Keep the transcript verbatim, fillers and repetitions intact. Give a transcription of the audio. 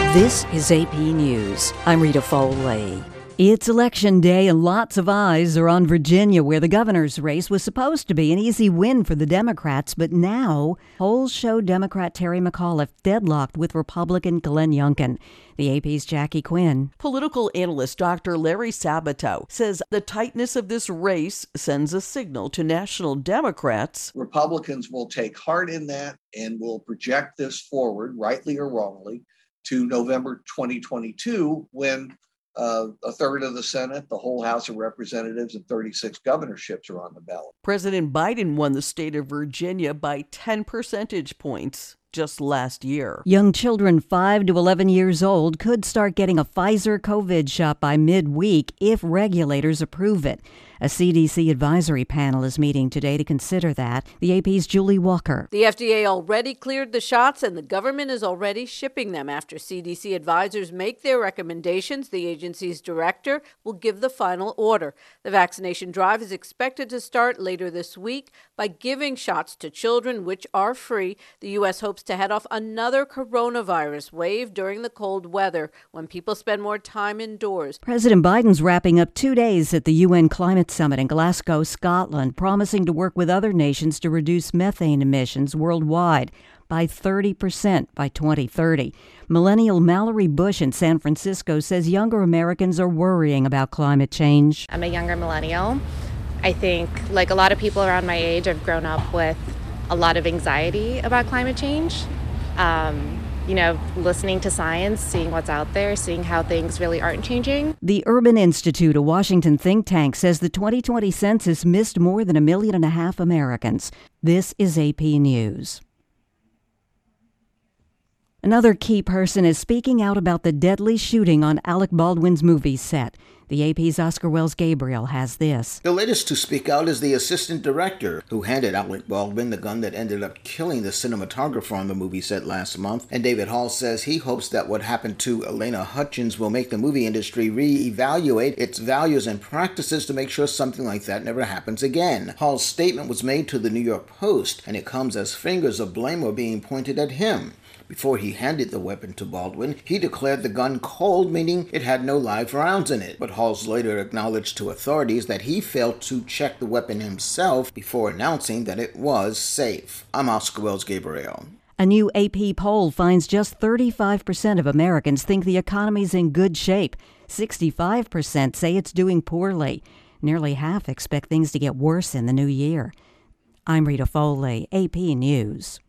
This is A P News. I'm Rita Foley. It's Election Day and lots of eyes are on Virginia, where the governor's race was supposed to be an easy win for the Democrats. But now, polls show Democrat Terry McAuliffe deadlocked with Republican Glenn Youngkin. The A P's Jackie Quinn. Political analyst Doctor Larry Sabato says the tightness of this race sends a signal to national Democrats. Republicans will take heart in that and will project this forward, rightly or wrongly, to November twenty twenty-two, when Uh, a third of the Senate, the whole House of Representatives, and thirty-six governorships are on the ballot. President Biden won the state of Virginia by ten percentage points just last year. Young children five to eleven years old could start getting a Pfizer COVID shot by midweek if regulators approve it. A C D C advisory panel is meeting today to consider that. The A P's Julie Walker. The F D A already cleared the shots, and the government is already shipping them. After C D C advisors make their recommendations, the agency's director will give the final order. The vaccination drive is expected to start later this week by giving shots to children, which are free. The U S hopes to head off another coronavirus wave during the cold weather when people spend more time indoors. President Biden's wrapping up two days at the U N Climate Summit in Glasgow, Scotland, promising to work with other nations to reduce methane emissions worldwide by thirty percent by twenty thirty. Millennial Mallory Bush in San Francisco says younger Americans are worrying about climate change. I'm a younger millennial. I think, like a lot of people around my age, I've grown up with a lot of anxiety about climate change. Um, you know, listening to science, seeing what's out there, seeing how things really aren't changing. The Urban Institute, a Washington think tank, says the twenty twenty census missed more than a million and a half Americans. This is A P News. Another key person is speaking out about the deadly shooting on Alec Baldwin's movie set. The A P's Oscar Wells Gabriel has this. The latest to speak out is the assistant director who handed Alec Baldwin the gun that ended up killing the cinematographer on the movie set last month. And David Hall says he hopes that what happened to Elena Hutchins will make the movie industry re-evaluate its values and practices to make sure something like that never happens again. Hall's statement was made to the New York Post, and it comes as fingers of blame are being pointed at him. Before he handed the weapon to Baldwin, he declared the gun cold, meaning it had no live rounds in it. But Halls later acknowledged to authorities that he failed to check the weapon himself before announcing that it was safe. I'm Oscar Wells Gabriel. A new A P poll finds just thirty-five percent of Americans think the economy's in good shape. sixty-five percent say it's doing poorly. Nearly half expect things to get worse in the new year. I'm Rita Foley, A P News.